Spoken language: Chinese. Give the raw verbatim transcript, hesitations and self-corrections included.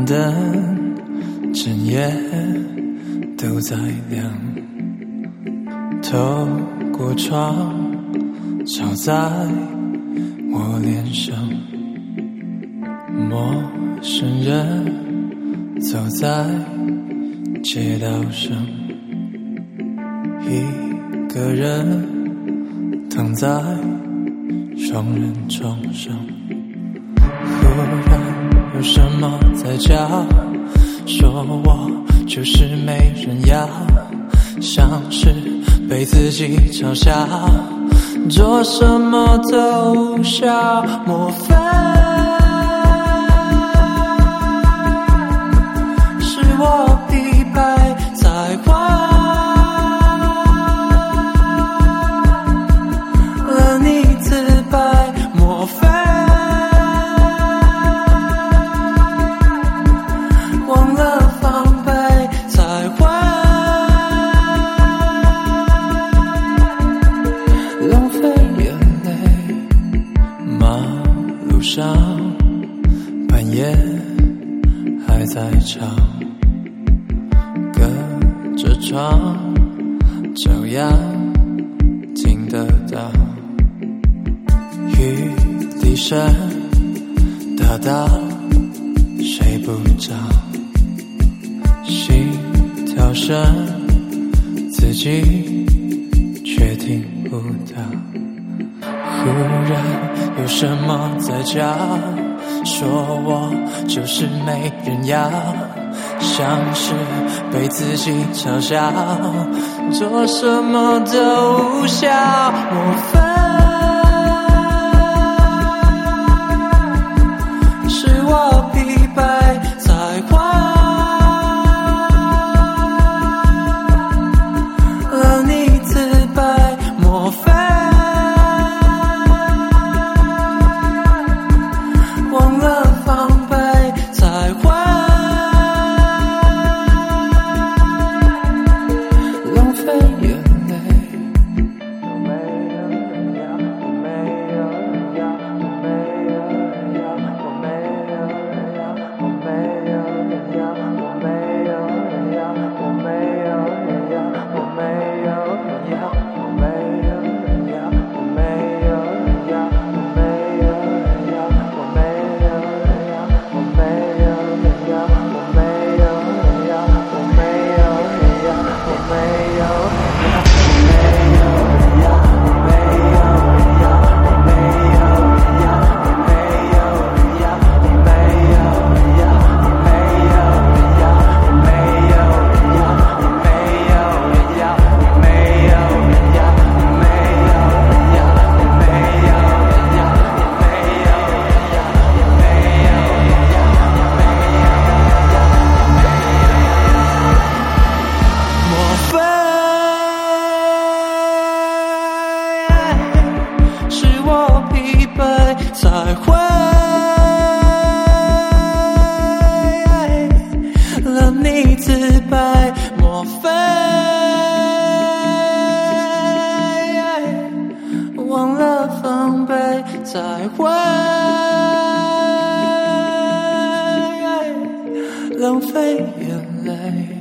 灯整夜都在亮，透过窗照在我脸上，陌生人走在街道上，一个人躺在双人床上，忽然有什么在叫，说我就是没人要，像是被自己嘲笑，做什么都无效，莫非是我疲惫才会了你自白，莫非忘了防备才会浪费眼泪，马路上半夜还在吵，隔着窗照样听得到，雨滴声大到睡不着，心跳声自己却听不到，忽然有什么在叫，说我就是没人要，像是被自己嘲笑，做什么都无效，莫非是我疲惫才会了你自白，莫非忘了防备才会浪费眼泪，有没有人要，有没有人要，有没有人要，有没有人要，有没有人要，有没有人要，有没有人要，有没有人要，有没有人要，有没有人要，有没有人要，有没有人要，有没有人要，有没有人要，有没有人要，有没有人要。才会了你自白，莫非忘了防备才会浪费眼泪。